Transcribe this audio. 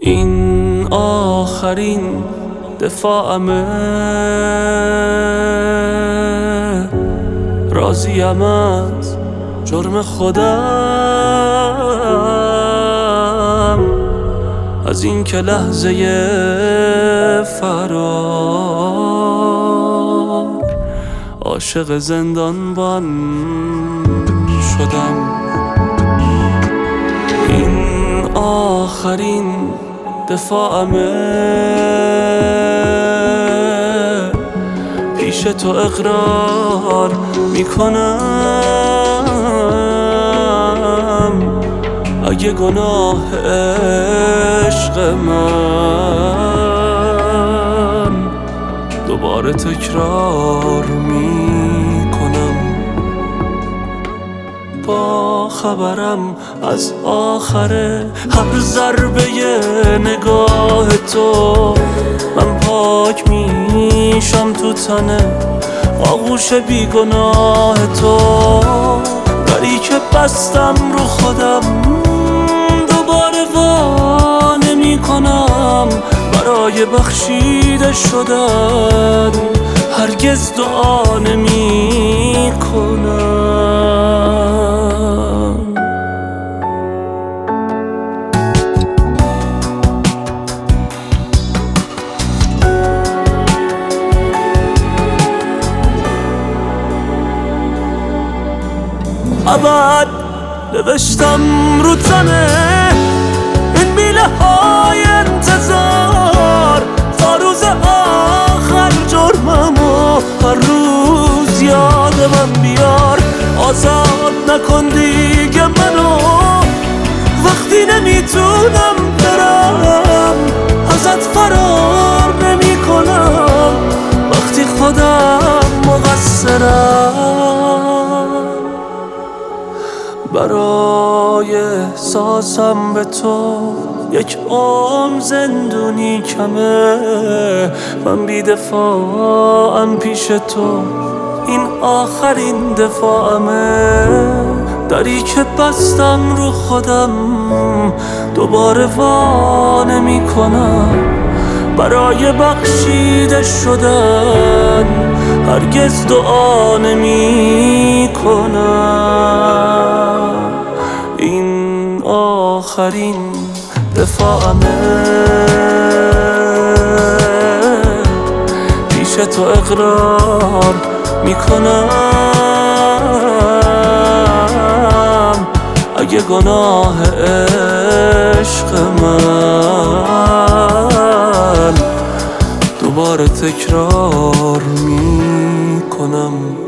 این آخرین دفاعمه، راضیم از جرم خودم، از این که لحظه فرار عاشق زندانبان شدم. این آخرین دفاعمه، پیش تو اقرار میکنم، اگه گناه عشق من دوباره تکرار میکنم. با خبرم از آخر هر ضربه نگاه تو، من پاک میشم تو تن آغوش بیگناه تو. دری که بستم رو خودم دوباره وا نمی‌کنم، برای بخشیده شدن هرگز دعا نمی‌کنم. ابد نوشتم رو تنه این میله های انتظار، تا روز آخر جرممو هر روز یاد من بیار. آزاد نکن دیگه منو وقتی نمیتونم برم، ازت فرار نمی کنم وقتی خودم مقصرم. برای احساسم به تو یک عمر زندونی کمه، من بی دفاعم پیش تو، این آخرین دفاعمه. دری که بستم رو خودم دوباره وا نمی کنم، برای بخشیده شدن هرگز دعا نمی کنم. این آخرین دفاعمه، پیش تو اقرار میکنم، اگه گناه عشق من دوباره تکرار میکنم.